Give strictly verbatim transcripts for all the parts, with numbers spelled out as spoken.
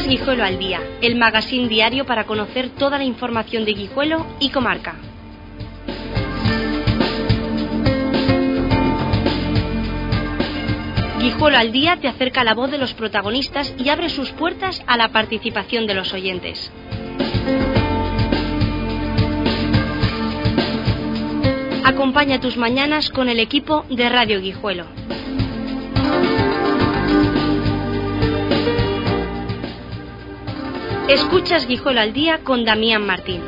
Escuchas Guijuelo al Día, el magazín diario para conocer toda la información de Guijuelo y comarca. Guijuelo al Día te acerca la voz de los protagonistas y abre sus puertas a la participación de los oyentes. Acompaña tus mañanas con el equipo de Radio Guijuelo. Escuchas Guijuelo al Día con Damián Martín.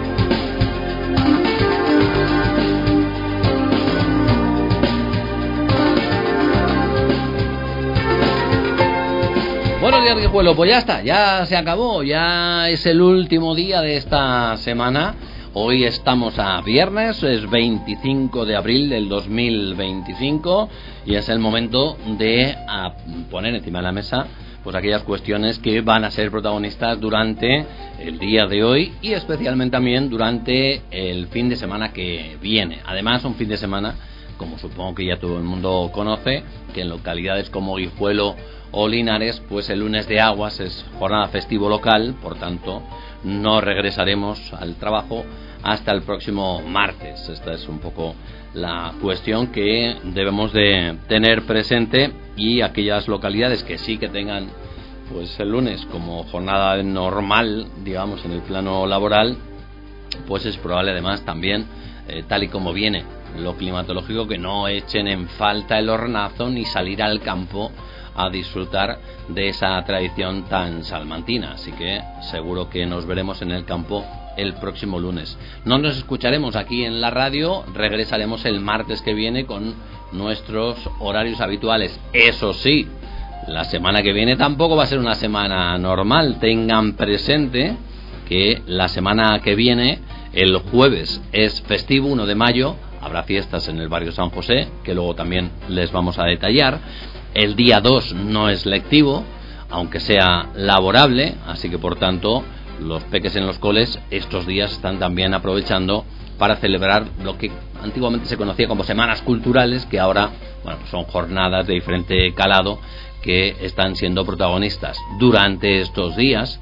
Buenos días, Guijuelo. Pues ya está, ya se acabó, ya es el último día de esta semana. Hoy estamos a viernes, es veinticinco de abril del dos mil veinticinco y es el momento de poner encima de la mesa pues aquellas cuestiones que van a ser protagonistas durante el día de hoy y especialmente también durante el fin de semana que viene. Además, un fin de semana, como supongo que ya todo el mundo conoce, que en localidades como Guijuelo o Linares, pues el lunes de Aguas es jornada festivo local, por tanto no regresaremos al trabajo hasta el próximo martes. Esta es un poco la cuestión que debemos de tener presente, y aquellas localidades que sí que tengan pues el lunes como jornada normal, digamos, en el plano laboral, pues es probable además también, eh, tal y como viene lo climatológico, que no echen en falta el hornazo ni salir al campo a disfrutar de esa tradición tan salmantina. Así que seguro que nos veremos en el campo el próximo lunes. No nos escucharemos aquí en la radio, regresaremos el martes que viene con nuestros horarios habituales. Eso sí, la semana que viene tampoco va a ser una semana normal. Tengan presente que la semana que viene, el jueves, es festivo, uno de mayo, habrá fiestas en el barrio San José, que luego también les vamos a detallar. El día dos no es lectivo, aunque sea laborable, así que por tanto los peques en los coles estos días están también aprovechando para celebrar lo que antiguamente se conocía como semanas culturales, que ahora, bueno, son jornadas de diferente calado que están siendo protagonistas durante estos días,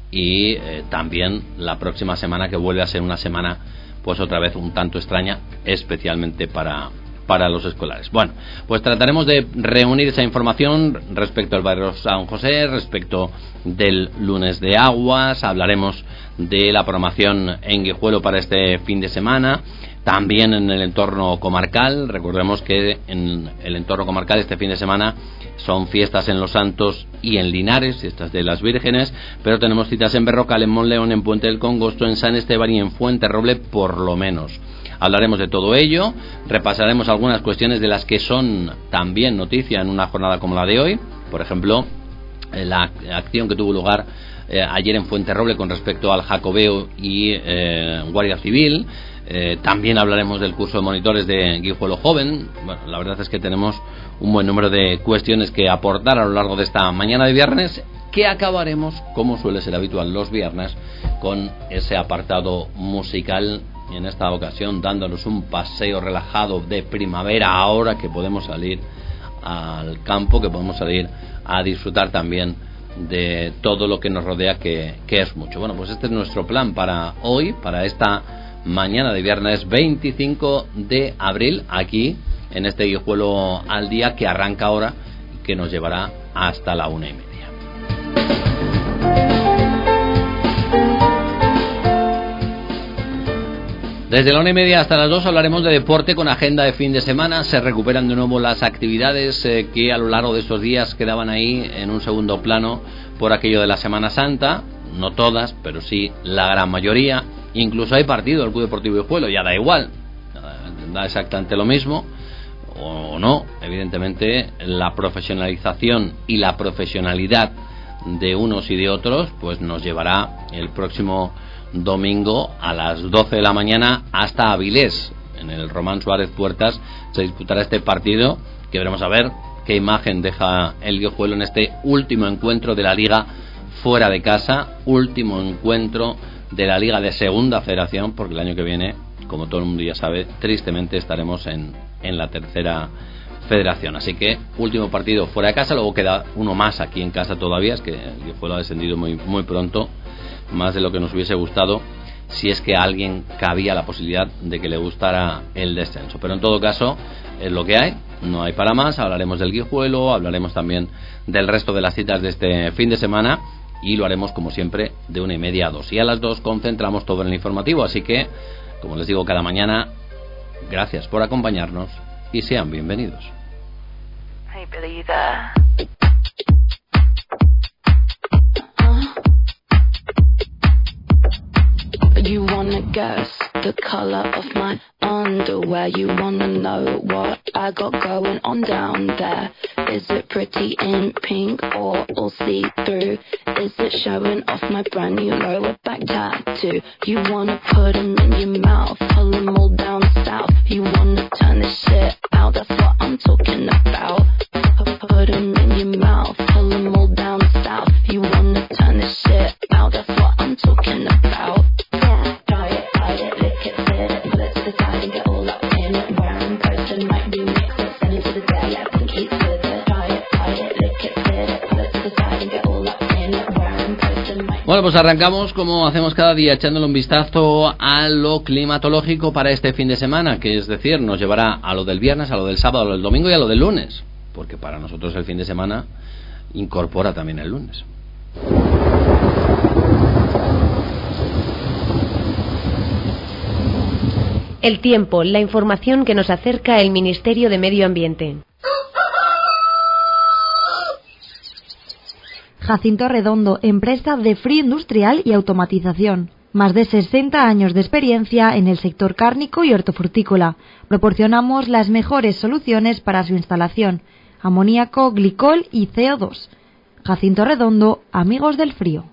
y eh, también la próxima semana, que vuelve a ser una semana pues otra vez un tanto extraña, especialmente para para los escolares. Bueno, pues trataremos de reunir esa información respecto al barrio San José, respecto del lunes de Aguas, hablaremos de la programación en Guijuelo para este fin de semana, también en el entorno comarcal. Recordemos que en el entorno comarcal este fin de semana son fiestas en Los Santos y en Linares, fiestas de las Vírgenes, pero tenemos citas en Berrocal, en Monleón, en Puente del Congosto, en San Esteban y en Fuenterroble, por lo menos. Hablaremos de todo ello, repasaremos algunas cuestiones de las que son también noticia en una jornada como la de hoy. Por ejemplo, la acción que tuvo lugar eh, ayer en Fuenterroble con respecto al Jacobeo y eh, Guardia Civil. Eh, también hablaremos del curso de monitores de Guijuelo Joven. Bueno, la verdad es que tenemos un buen número de cuestiones que aportar a lo largo de esta mañana de viernes, que acabaremos, como suele ser habitual los viernes, con ese apartado musical, y en esta ocasión dándonos un paseo relajado de primavera, ahora que podemos salir al campo, que podemos salir a disfrutar también de todo lo que nos rodea, que, que es mucho. Bueno, pues este es nuestro plan para hoy, para esta mañana de viernes veinticinco de abril, aquí en este Guijuelo al Día, que arranca ahora y que nos llevará hasta la una y media. Desde la una y media hasta las dos hablaremos de deporte con agenda de fin de semana. Se recuperan de nuevo las actividades eh, que a lo largo de estos días quedaban ahí en un segundo plano por aquello de la Semana Santa. No todas, pero sí la gran mayoría. Incluso hay partido del Club Deportivo Guijuelo, ya da igual, da exactamente lo mismo o no. Evidentemente la profesionalización y la profesionalidad de unos y de otros pues nos llevará el próximo domingo a las doce de la mañana hasta Avilés. En el Román Suárez Puertas se disputará este partido, que veremos a ver qué imagen deja el Guijuelo en este último encuentro de la Liga fuera de casa, último encuentro de la Liga de Segunda Federación, porque el año que viene, como todo el mundo ya sabe, tristemente estaremos en, en la tercera Federación. Así que último partido fuera de casa, luego queda uno más aquí en casa todavía, es que el Guijuelo ha descendido muy, muy pronto, más de lo que nos hubiese gustado, si es que a alguien cabía la posibilidad de que le gustara el descenso. Pero en todo caso es lo que hay, no hay para más. Hablaremos del Guijuelo, hablaremos también del resto de las citas de este fin de semana, y lo haremos como siempre de una y media a dos, y a las dos concentramos todo en el informativo. Así que, como les digo cada mañana, gracias por acompañarnos y sean bienvenidos. Hey Billy, you there? You wanna guess the color of my underwear? You wanna know what I got going on down there? Is it pretty in pink or all see-through? Is it showing off my brand new lower back tattoo? You wanna put them in your mouth, pull them all down south. You wanna turn this shit out, that's what I'm talking about. Put them in your mouth, pull them all down south. You wanna turn this shit out, that's what I'm talking about. Yeah, try it, hide it, lick it, spit it, pull it to the side and get all up in it. Where I'm posting might be mixed it, send it to the day, yeah, pinky with it. Try it, hide it, lick it, spit it, pull it to the side and get all up in it. Where I'm posting might. Bueno, pues arrancamos como hacemos cada día, echándole un vistazo a lo climatológico para este fin de semana, que es decir, nos llevará a lo del viernes, a lo del sábado, a lo del domingo y a lo del lunes, porque para nosotros el fin de semana incorpora también el lunes. El tiempo, la información que nos acerca el Ministerio de Medio Ambiente. Jacinto Redondo, empresa de frío industrial y automatización. Más de sesenta años de experiencia en el sector cárnico y hortofrutícola. Proporcionamos las mejores soluciones para su instalación: amoníaco, glicol y C O dos. Jacinto Redondo, amigos del frío.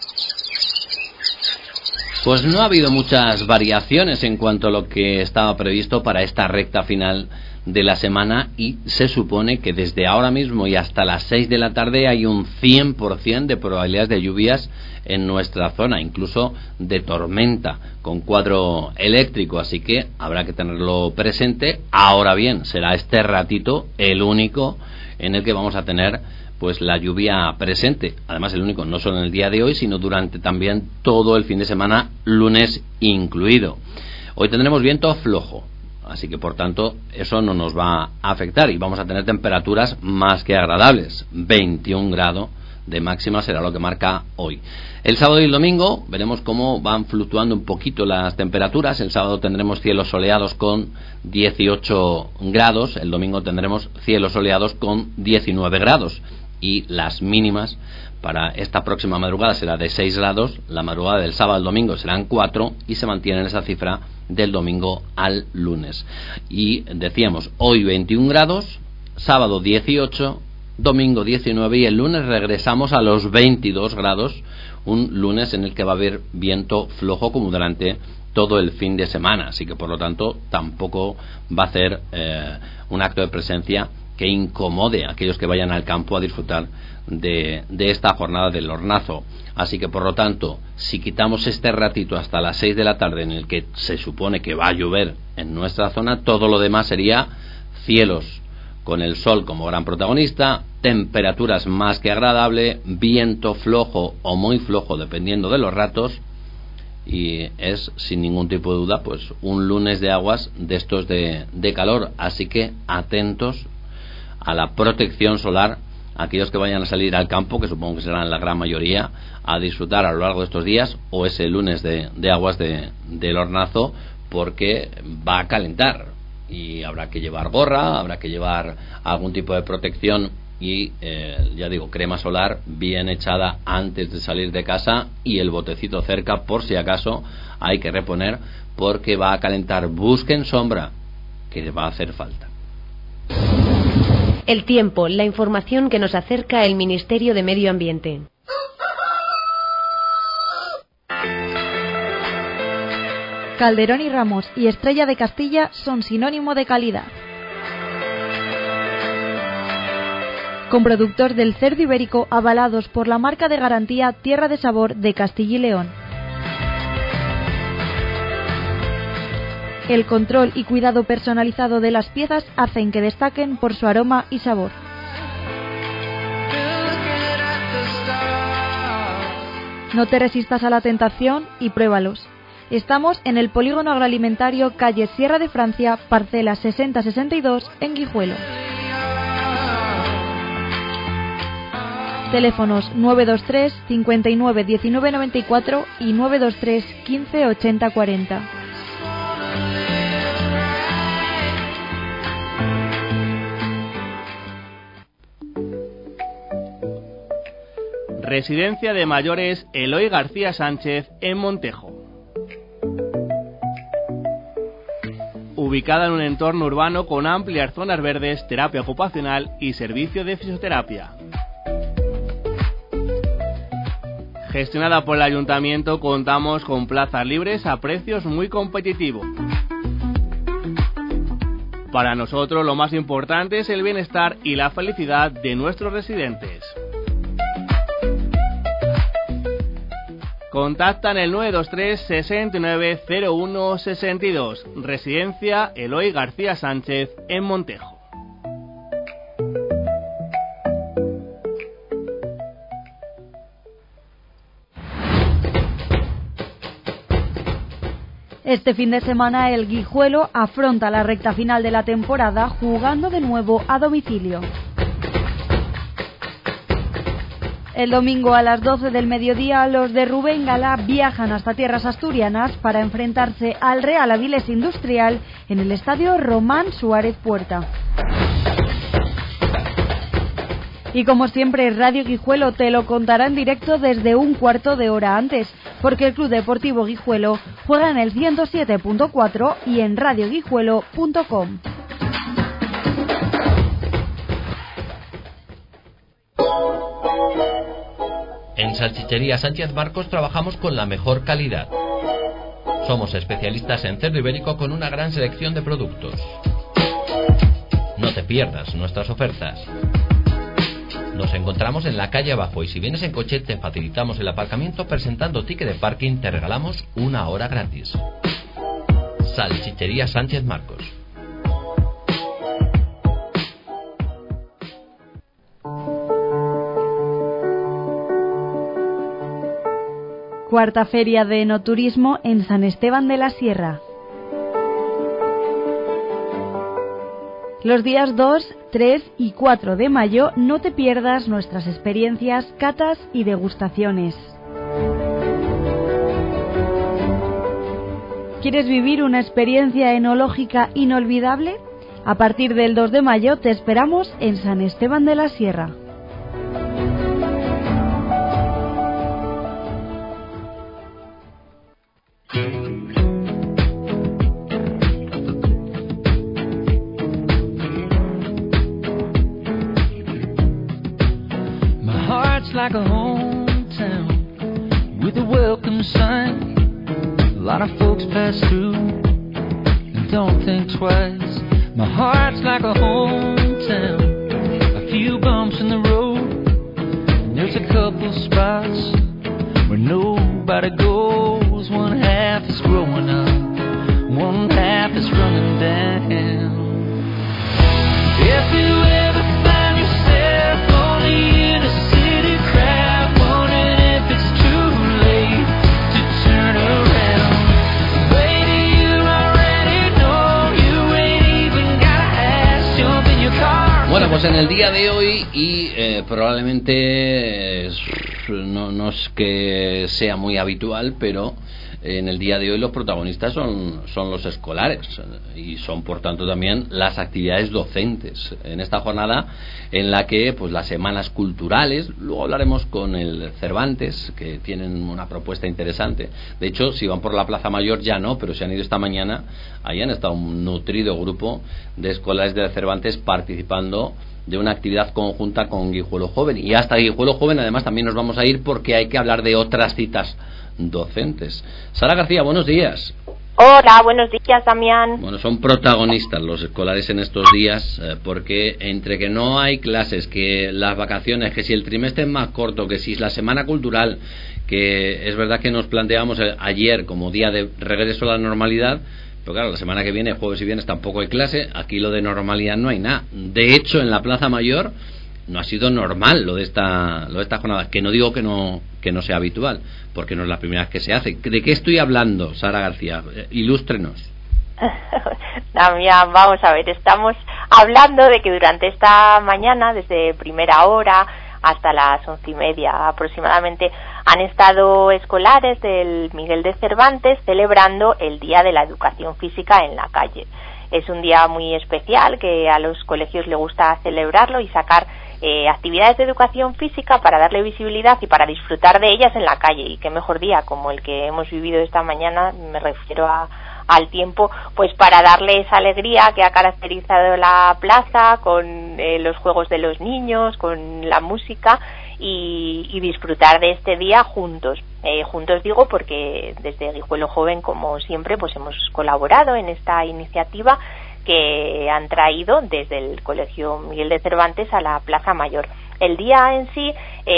Pues no ha habido muchas variaciones en cuanto a lo que estaba previsto para esta recta final de la semana, y se supone que desde ahora mismo y hasta las seis de la tarde hay un cien por ciento de probabilidades de lluvias en nuestra zona, incluso de tormenta con cuadro eléctrico, así que habrá que tenerlo presente. Ahora bien, será este ratito el único en el que vamos a tener pues la lluvia presente, además el único no solo en el día de hoy, sino durante también todo el fin de semana, lunes incluido. Hoy tendremos viento flojo, así que por tanto eso no nos va a afectar y vamos a tener temperaturas más que agradables. veintiún grados de máxima será lo que marca hoy. El sábado y el domingo veremos cómo van fluctuando un poquito las temperaturas. El sábado tendremos cielos soleados con dieciocho grados, el domingo tendremos cielos soleados con diecinueve grados, y las mínimas para esta próxima madrugada será de seis grados, la madrugada del sábado al domingo serán cuatro, y se mantiene en esa cifra del domingo al lunes. Y decíamos, hoy veintiún grados, sábado dieciocho, domingo diecinueve, y el lunes regresamos a los veintidós grados, un lunes en el que va a haber viento flojo como durante todo el fin de semana, así que por lo tanto tampoco va a ser eh, un acto de presencia que incomode a aquellos que vayan al campo a disfrutar de, de esta jornada del hornazo. Así que por lo tanto, si quitamos este ratito hasta las seis de la tarde en el que se supone que va a llover en nuestra zona, todo lo demás sería cielos con el sol como gran protagonista, temperaturas más que agradable, viento flojo o muy flojo dependiendo de los ratos, y es sin ningún tipo de duda pues un lunes de aguas de estos de, de calor. Así que atentos a la protección solar, aquellos que vayan a salir al campo, que supongo que serán la gran mayoría, a disfrutar a lo largo de estos días o ese lunes de, de aguas de, del hornazo, porque va a calentar y habrá que llevar gorra, habrá que llevar algún tipo de protección y eh, ya digo, crema solar bien echada antes de salir de casa, y el botecito cerca por si acaso hay que reponer, porque va a calentar. Busquen sombra, que va a hacer falta. El tiempo, la información que nos acerca el Ministerio de Medio Ambiente. Calderón y Ramos y Estrella de Castilla son sinónimo de calidad. Con productos del cerdo ibérico avalados por la marca de garantía Tierra de Sabor de Castilla y León. El control y cuidado personalizado de las piezas hacen que destaquen por su aroma y sabor. No te resistas a la tentación y pruébalos. Estamos en el Polígono Agroalimentario, calle Sierra de Francia, parcela sesenta sesenta y dos, en Guijuelo. Teléfonos nueve dos tres, cincuenta y nueve, diecinueve noventa y cuatro y nueve dos tres, quince, ochenta, cuarenta. Residencia de Mayores Eloy García Sánchez en Montejo. Ubicada en un entorno urbano con amplias zonas verdes, terapia ocupacional y servicio de fisioterapia. Gestionada por el Ayuntamiento, contamos con plazas libres a precios muy competitivos. Para nosotros lo más importante es el bienestar y la felicidad de nuestros residentes. Contacta en el nueve dos tres, sesenta y nueve, cero uno, sesenta y dos. Residencia Eloy García Sánchez en Montejo. Este fin de semana el Guijuelo afronta la recta final de la temporada jugando de nuevo a domicilio. El domingo a las doce del mediodía los de Rubén Galá viajan hasta tierras asturianas para enfrentarse al Real Avilés Industrial en el estadio Román Suárez Puerta. Y como siempre, Radio Guijuelo te lo contará en directo desde un cuarto de hora antes, porque el Club Deportivo Guijuelo juega en el ciento siete punto cuatro y en radio guijuelo punto com. En Salchichería Sánchez Marcos trabajamos con la mejor calidad. Somos especialistas en cerdo ibérico con una gran selección de productos. No te pierdas nuestras ofertas. Nos encontramos en la calle abajo y si vienes en coche te facilitamos el aparcamiento presentando ticket de parking, te regalamos una hora gratis. Salchichería Sánchez Marcos. Cuarta Feria de Enoturismo en San Esteban de la Sierra. Los días dos, tres y cuatro de mayo no te pierdas nuestras experiencias, catas y degustaciones. ¿Quieres vivir una experiencia enológica inolvidable? A partir del dos de mayo te esperamos en San Esteban de la Sierra. Like a hometown with a welcome sign. A lot of folks pass through and don't think twice. My heart's like a hometown, a few bumps in the road, and there's a couple spots where nobody goes. One half is growing up, one half is running down. If you ever find yourself only in a Bueno, pues en el día de hoy y eh, probablemente eh, no, no es que sea muy habitual, pero en el día de hoy los protagonistas son, son los escolares y son por tanto también las actividades docentes en esta jornada en la que pues las semanas culturales, luego hablaremos con el Cervantes que tienen una propuesta interesante. De hecho, si van por la Plaza Mayor ya no, pero si han ido esta mañana, ahí han estado un nutrido grupo de escolares del Cervantes participando de una actividad conjunta con Guijuelo Joven. Y hasta Guijuelo Joven además también nos vamos a ir porque hay que hablar de otras citas docentes. Sara García, buenos días. Hola, buenos días, Damián. Bueno, son protagonistas los escolares en estos días eh, porque entre que no hay clases, que las vacaciones, que si el trimestre es más corto, que si es la semana cultural, que es verdad que nos planteamos ayer como día de regreso a la normalidad, Pero claro, la semana que viene, jueves y viernes, tampoco hay clase. Aquí lo de normalidad no hay nada. De hecho, en la Plaza Mayor no ha sido normal lo de esta lo de esta jornada, que no digo que no que no sea habitual, porque no es la primera vez que se hace. ¿De qué estoy hablando, Sara García? Eh, ilústrenos. Damián, vamos a ver, estamos hablando de que durante esta mañana, desde primera hora hasta las once y media aproximadamente, han estado escolares del Miguel de Cervantes celebrando el Día de la Educación Física en la calle. Es un día muy especial que a los colegios les gusta celebrarlo y sacar eh, actividades de educación física para darle visibilidad y para disfrutar de ellas en la calle. Y qué mejor día como el que hemos vivido esta mañana, me refiero a al tiempo, pues para darle esa alegría que ha caracterizado la plaza con eh, los juegos de los niños, con la música y, y disfrutar de este día juntos. Eh, juntos digo porque desde Guijuelo Joven, como siempre, pues hemos colaborado en esta iniciativa que han traído desde el Colegio Miguel de Cervantes a la Plaza Mayor. El día en sí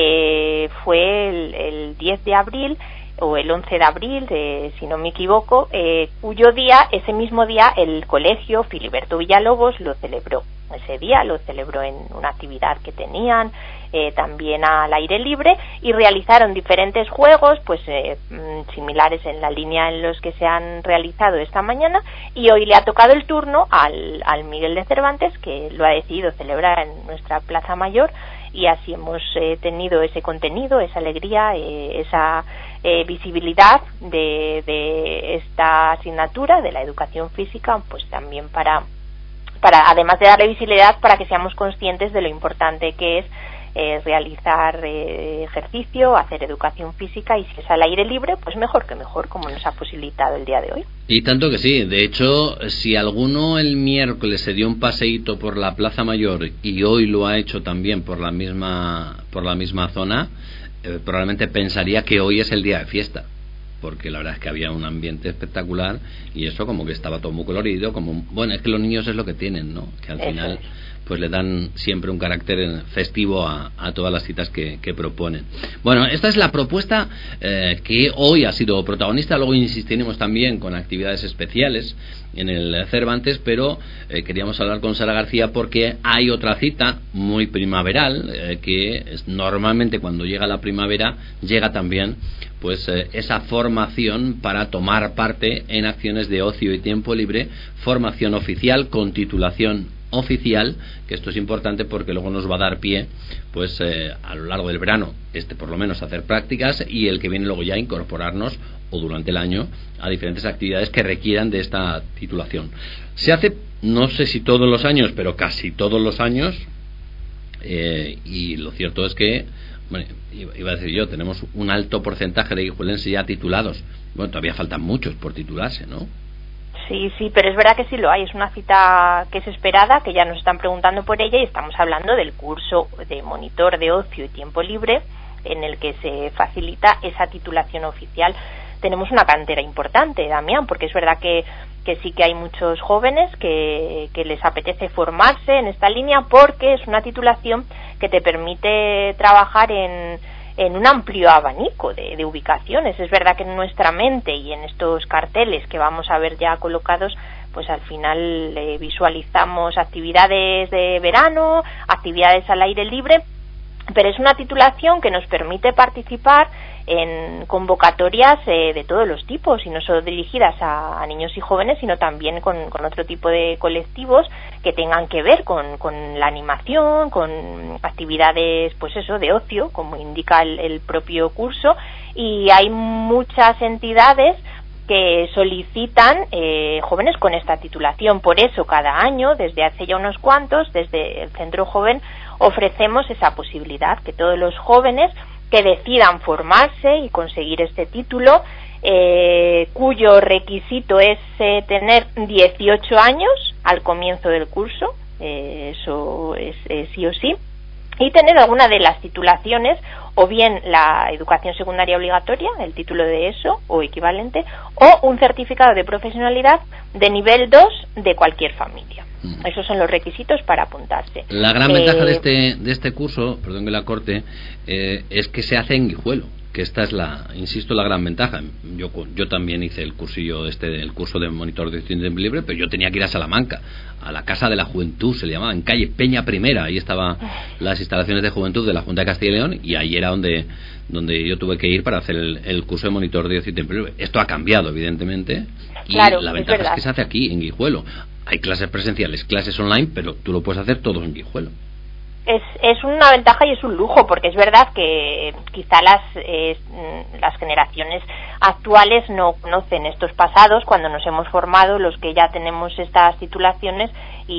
eh, fue el, el diez de abril o el once de abril, eh, si no me equivoco, eh, cuyo día, ese mismo día, el colegio Filiberto Villalobos lo celebró. Ese día lo celebró en una actividad que tenían, eh, también al aire libre, y realizaron diferentes juegos, pues eh, similares en la línea en los que se han realizado esta mañana, y hoy le ha tocado el turno al, al Miguel de Cervantes, que lo ha decidido celebrar en nuestra Plaza Mayor, y así hemos eh, tenido ese contenido, esa alegría, eh, esa eh, visibilidad de, de esta asignatura de la educación física, pues también para, para además de darle visibilidad, para que seamos conscientes de lo importante que es eh, realizar eh, ejercicio, hacer educación física, y si es al aire libre, pues mejor que mejor, como nos ha posibilitado el día de hoy. Y tanto que sí. De hecho, si alguno el miércoles se dio un paseíto por la Plaza Mayor y hoy lo ha hecho también por la misma por la misma zona, eh, probablemente pensaría que hoy es el día de fiesta, porque la verdad es que había un ambiente espectacular y eso como que estaba todo muy colorido, como bueno, es que los niños es lo que tienen, ¿no? Que al eso final es. Pues le dan siempre un carácter festivo a, a todas las citas que, que proponen. Bueno, esta es la propuesta eh, que hoy ha sido protagonista. Luego insistiremos también con actividades especiales en el Cervantes, pero eh, queríamos hablar con Sara García porque hay otra cita muy primaveral eh, que es, normalmente cuando llega la primavera llega también pues eh, esa formación para tomar parte en acciones de ocio y tiempo libre, formación oficial con titulación oficial, que esto es importante porque luego nos va a dar pie pues eh, a lo largo del verano, este por lo menos hacer prácticas, y el que viene luego ya incorporarnos o durante el año a diferentes actividades que requieran de esta titulación. Se hace, no sé si todos los años, pero casi todos los años, eh, y lo cierto es que, bueno, iba a decir yo, tenemos un alto porcentaje de guijuelenses ya titulados. Bueno, todavía faltan muchos por titularse, ¿no? Sí, sí, pero es verdad que sí lo hay. Es una cita que es esperada, que ya nos están preguntando por ella, y estamos hablando del curso de monitor de ocio y tiempo libre, en el que se facilita esa titulación oficial. Tenemos una cantera importante, Damián, porque es verdad que, que sí que hay muchos jóvenes que, que les apetece formarse en esta línea, porque es una titulación que te permite trabajar en en un amplio abanico de, de ubicaciones. Es verdad que en nuestra mente y en estos carteles que vamos a ver ya colocados, pues al final eh, visualizamos actividades de verano, actividades al aire libre, pero es una titulación que nos permite participar en convocatorias eh, de todos los tipos, y no solo dirigidas a, a niños y jóvenes, sino también con, con otro tipo de colectivos que tengan que ver con, con la animación, con actividades, pues eso, de ocio, como indica el, el propio curso. Y hay muchas entidades que solicitan eh, jóvenes con esta titulación. Por eso cada año, desde hace ya unos cuantos, desde el Centro Joven, ofrecemos esa posibilidad, que todos los jóvenes que decidan formarse y conseguir este título, eh, cuyo requisito es eh, tener dieciocho años al comienzo del curso, eh, eso es eh, sí o sí, y tener alguna de las titulaciones, o bien la educación secundaria obligatoria, el título de eso o equivalente, o un certificado de profesionalidad de nivel dos de cualquier familia. Mm. Esos son los requisitos para apuntarse. La gran eh, ventaja de este de este curso, perdón que la corte, eh, es que se hace en Guijuelo. que esta es la, insisto, la gran ventaja. Yo yo también hice el cursillo este, el curso de monitor de tiempo libre, pero yo tenía que ir a Salamanca, a la Casa de la Juventud, se le llamaba, en calle Peña Primera. Ahí estaban las instalaciones de juventud de la Junta de Castilla y León, y ahí era donde donde yo tuve que ir para hacer el, el curso de monitor de tiempo libre. Esto ha cambiado, evidentemente, y claro, la ventaja es, es que se hace aquí, en Guijuelo. Hay clases presenciales, clases online, pero tú lo puedes hacer todo en Guijuelo. Es, es una ventaja y es un lujo, porque es verdad que quizá las eh, las generaciones actuales no conocen estos pasados cuando nos hemos formado, los que ya tenemos estas titulaciones,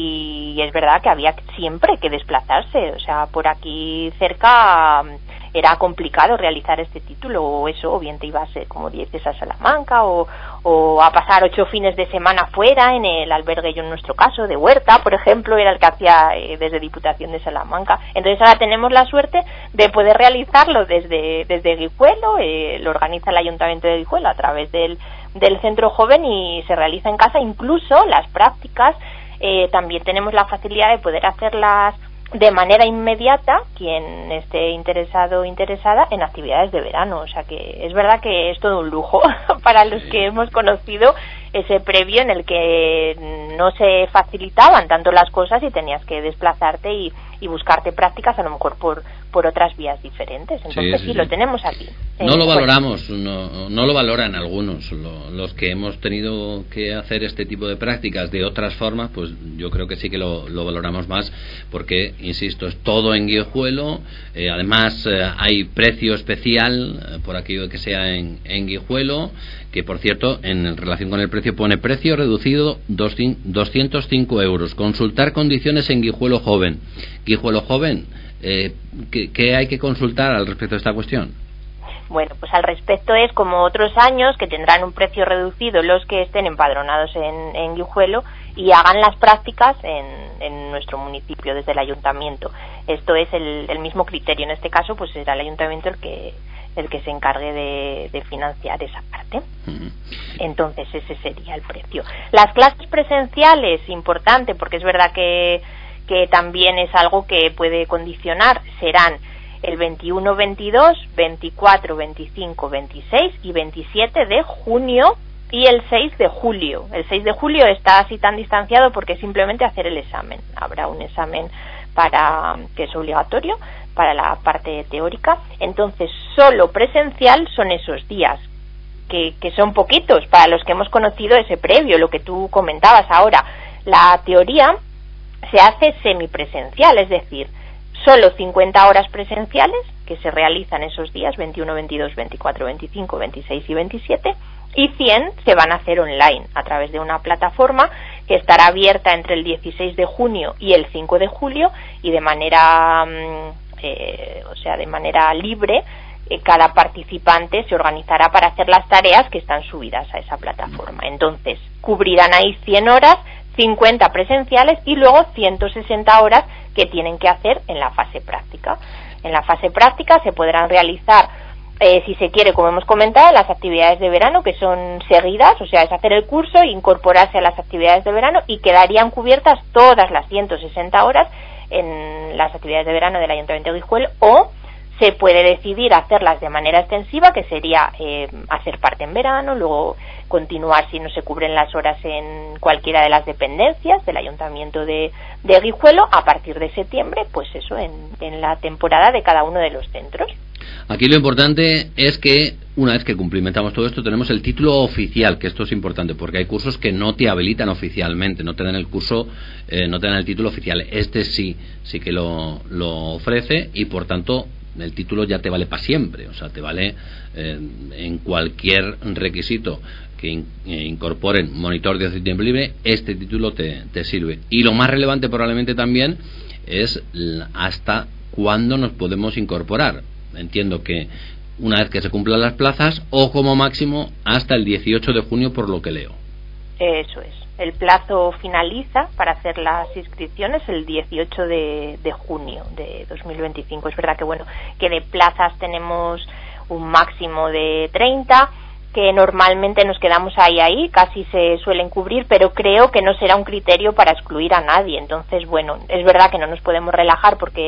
y es verdad que había siempre que desplazarse. O sea, por aquí cerca era complicado realizar este título, o eso, o bien te ibas, eh, como dices, a Salamanca, o, o a pasar ocho fines de semana fuera en el albergue, yo en nuestro caso, de Huerta, por ejemplo, era el que hacía eh, desde Diputación de Salamanca. Entonces ahora tenemos la suerte de poder realizarlo desde, desde Guijuelo, eh, lo organiza el Ayuntamiento de Guijuelo a través del, del Centro Joven, y se realiza en casa. Incluso las prácticas, eh, también tenemos la facilidad de poder hacerlas de manera inmediata, quien esté interesado o interesada, en actividades de verano. O sea que es verdad que es todo un lujo para los que hemos conocido ese previo en el que no se facilitaban tanto las cosas y tenías que desplazarte y, y buscarte prácticas a lo mejor por por otras vías diferentes. Entonces sí, sí, sí, sí. Lo tenemos aquí. No eh, lo bueno. valoramos, no, no lo valoran algunos. Lo, los que hemos tenido que hacer este tipo de prácticas de otras formas, pues yo creo que sí que lo, lo valoramos más, porque, insisto, es todo en Guijuelo. Eh, además, eh, hay precio especial eh, por aquello que sea en, en Guijuelo, que por cierto, en relación con el precio, pone precio reducido doscientos cinco euros. Consultar condiciones en Guijuelo Joven. Guijuelo Joven, eh, ¿qué, ¿qué hay que consultar al respecto de esta cuestión? Bueno, pues al respecto es como otros años, que tendrán un precio reducido los que estén empadronados en, en Guijuelo y hagan las prácticas en, en nuestro municipio desde el ayuntamiento. Esto es el, el mismo criterio. En este caso, pues será el ayuntamiento el que el que se encargue de, de financiar esa parte. Entonces ese sería el precio. Las clases presenciales, importante, porque es verdad que, que también es algo que puede condicionar, serán el veintiuno, veintidós, veinticuatro, veinticinco, veintiséis y veintisiete de junio y el seis de julio. El seis de julio está así tan distanciado porque es simplemente hacer el examen. Habrá un examen para que es obligatorio para la parte teórica. Entonces solo presencial son esos días, que, que son poquitos para los que hemos conocido ese previo, lo que tú comentabas ahora. La teoría se hace semipresencial, es decir, solo cincuenta horas presenciales que se realizan esos días, veintiuno, veintidós, veinticuatro, veinticinco, veintiséis y veintisiete, y cien se van a hacer online a través de una plataforma que estará abierta entre el dieciséis de junio y el cinco de julio, y de manera eh, o sea de manera libre eh, cada participante se organizará para hacer las tareas que están subidas a esa plataforma. Entonces cubrirán ahí cien horas, cincuenta presenciales y luego ciento sesenta horas que tienen que hacer en la fase práctica. En la fase práctica se podrán realizar, eh, si se quiere, como hemos comentado, las actividades de verano, que son seguidas, o sea, es hacer el curso, incorporarse a las actividades de verano, y quedarían cubiertas todas las ciento sesenta horas en las actividades de verano del Ayuntamiento de Guijuelo, o se puede decidir hacerlas de manera extensiva, que sería eh, hacer parte en verano, luego continuar si no se cubren las horas en cualquiera de las dependencias del Ayuntamiento de, de Guijuelo, a partir de septiembre, pues eso, en, en la temporada de cada uno de los centros. Aquí lo importante es que una vez que cumplimentamos todo esto tenemos el título oficial, que esto es importante porque hay cursos que no te habilitan oficialmente, no te dan el curso, eh, no te dan el título oficial. Este sí, sí que lo, lo ofrece, y por tanto el título ya te vale para siempre, o sea, te vale eh, en cualquier requisito que in, eh, incorporen monitor de ocio y tiempo libre, este título te, te sirve. Y lo más relevante probablemente también es hasta cuándo nos podemos incorporar. Entiendo que una vez que se cumplan las plazas, o como máximo hasta el dieciocho de junio, por lo que leo. Eso es. El plazo finaliza para hacer las inscripciones el dieciocho de, de junio de dos mil veinticinco. Es verdad que bueno, que de plazas tenemos un máximo de treinta, que normalmente nos quedamos ahí ahí, casi se suelen cubrir, pero creo que no será un criterio para excluir a nadie. Entonces, bueno, es verdad que no nos podemos relajar porque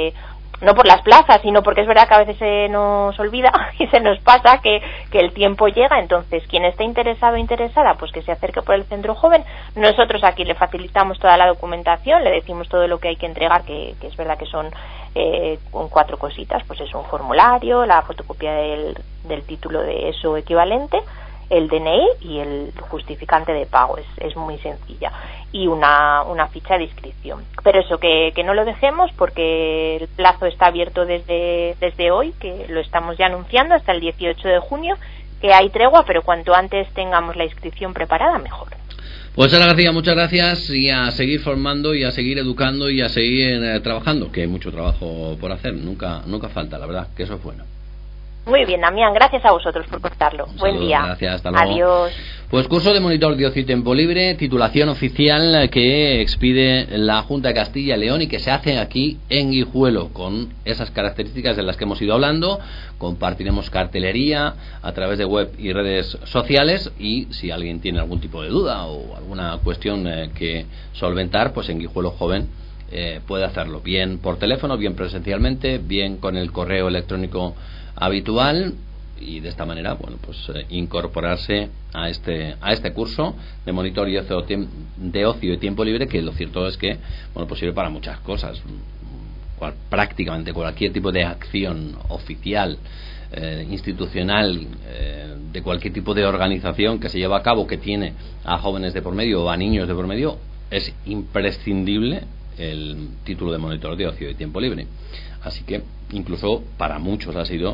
no por las plazas, sino porque es verdad que a veces se nos olvida y se nos pasa que, que el tiempo llega. Entonces, quien esté interesado o interesada, pues que se acerque por el centro joven. Nosotros aquí le facilitamos toda la documentación, le decimos todo lo que hay que entregar, que, que es verdad que son eh, con cuatro cositas, pues es un formulario, la fotocopia del, del título de eso equivalente, el D N I y el justificante de pago. Es, es muy sencilla, y una, una ficha de inscripción. Pero eso, que, que no lo dejemos, porque el plazo está abierto desde, desde hoy, que lo estamos ya anunciando, hasta el dieciocho de junio, que hay tregua, pero cuanto antes tengamos la inscripción preparada, mejor. Pues Sara García, muchas gracias, y a seguir formando y a seguir educando y a seguir eh, trabajando, que hay mucho trabajo por hacer, nunca nunca falta, la verdad, que eso es bueno. Muy bien, Damián, gracias a vosotros por contarlo. Un Buen saludo, día. Gracias, hasta luego. Adiós. Pues curso de monitor de ocio y tiempo libre, titulación oficial que expide la Junta de Castilla y León y que se hace aquí en Guijuelo, con esas características de las que hemos ido hablando. Compartiremos cartelería a través de web y redes sociales, y si alguien tiene algún tipo de duda o alguna cuestión eh, que solventar, pues en Guijuelo Joven eh, puede hacerlo, bien por teléfono, bien presencialmente, bien con el correo electrónico habitual, y de esta manera, bueno, pues eh, incorporarse a este a este curso de monitor y ocio, de ocio y tiempo libre, que lo cierto es que, bueno, pues sirve para muchas cosas. Cual, prácticamente cualquier tipo de acción oficial, eh, institucional, eh, de cualquier tipo de organización que se lleva a cabo, que tiene a jóvenes de por medio o a niños de por medio, es imprescindible el título de monitor de ocio y tiempo libre. Así que incluso para muchos ha sido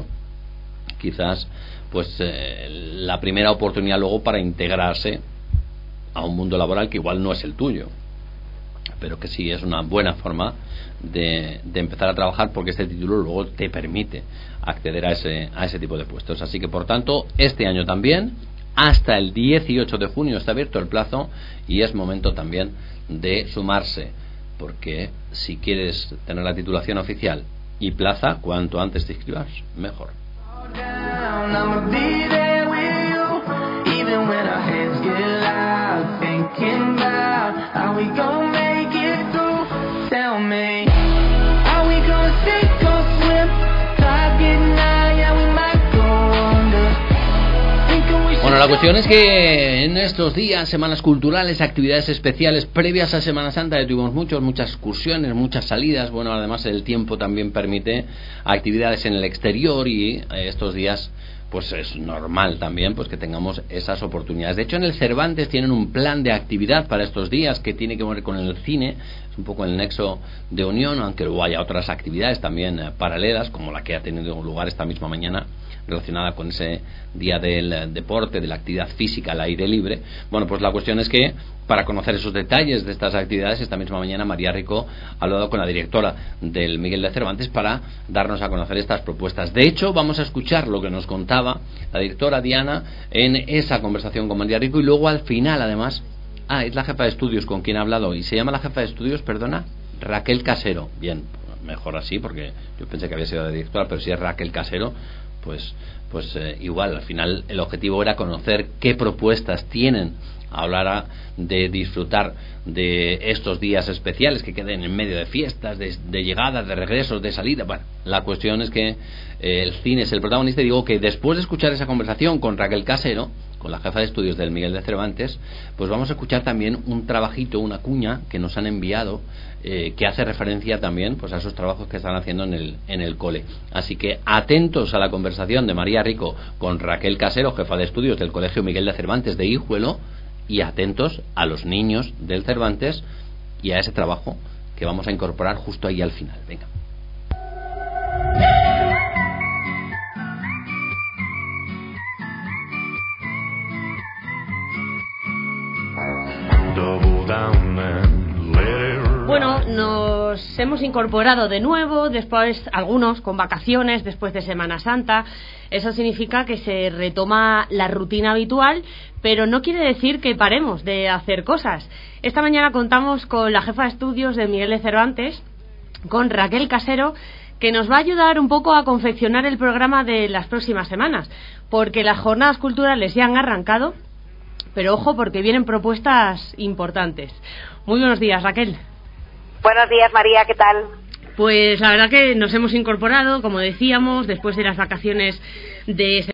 quizás pues eh, la primera oportunidad luego para integrarse a un mundo laboral que igual no es el tuyo, pero que sí es una buena forma de, de empezar a trabajar, porque este título luego te permite acceder a ese, a ese tipo de puestos. Así que por tanto, este año también, hasta el dieciocho de junio está abierto el plazo, y es momento también de sumarse, porque si quieres tener la titulación oficial y plaza, cuanto antes te inscribas, mejor. Bueno, la cuestión es que en estos días, semanas culturales, actividades especiales previas a Semana Santa, ya tuvimos muchos, muchas excursiones, muchas salidas. Bueno, además el tiempo también permite actividades en el exterior, y estos días pues es normal también pues que tengamos esas oportunidades. De hecho, en el Cervantes tienen un plan de actividad para estos días que tiene que ver con el cine, es un poco el nexo de unión, aunque luego haya otras actividades también eh, paralelas, como la que ha tenido lugar esta misma mañana, relacionada con ese día del deporte, de la actividad física al aire libre. Bueno, pues la cuestión es que, para conocer esos detalles de estas actividades, esta misma mañana María Rico ha hablado con la directora del Miguel de Cervantes para darnos a conocer estas propuestas. De hecho, vamos a escuchar lo que nos contaba la directora Diana en esa conversación con María Rico, y luego al final, además, ah, es la jefa de estudios con quien ha hablado, y se llama la jefa de estudios, perdona, Raquel Casero. Bien, mejor así, porque yo pensé que había sido la directora, pero si es Raquel Casero, pues pues eh, igual, al final el objetivo era conocer qué propuestas tienen. Hablará de disfrutar de estos días especiales que queden en medio de fiestas, de, de llegadas, de regresos, de salida. Bueno, la cuestión es que eh, el cine es el protagonista, y digo que después de escuchar esa conversación con Raquel Casero, con la jefa de estudios del Miguel de Cervantes, pues vamos a escuchar también un trabajito, una cuña que nos han enviado, eh, que hace referencia también pues a esos trabajos que están haciendo en el, en el cole. Así que atentos a la conversación de María Rico con Raquel Casero, jefa de estudios del Colegio Miguel de Cervantes de Guijuelo, y atentos a los niños del Cervantes y a ese trabajo que vamos a incorporar justo ahí al final. Venga. Bueno, nos hemos incorporado de nuevo, después algunos con vacaciones, después de Semana Santa. Eso significa que se retoma la rutina habitual, pero no quiere decir que paremos de hacer cosas. Esta mañana contamos con la jefa de estudios de Miguel de Cervantes, con Raquel Casero, que nos va a ayudar un poco a confeccionar el programa de las próximas semanas, porque las jornadas culturales ya han arrancado, pero ojo, porque vienen propuestas importantes. Muy buenos días, Raquel. Buenos días, María, ¿qué tal? Pues la verdad que nos hemos incorporado, como decíamos, después de las vacaciones de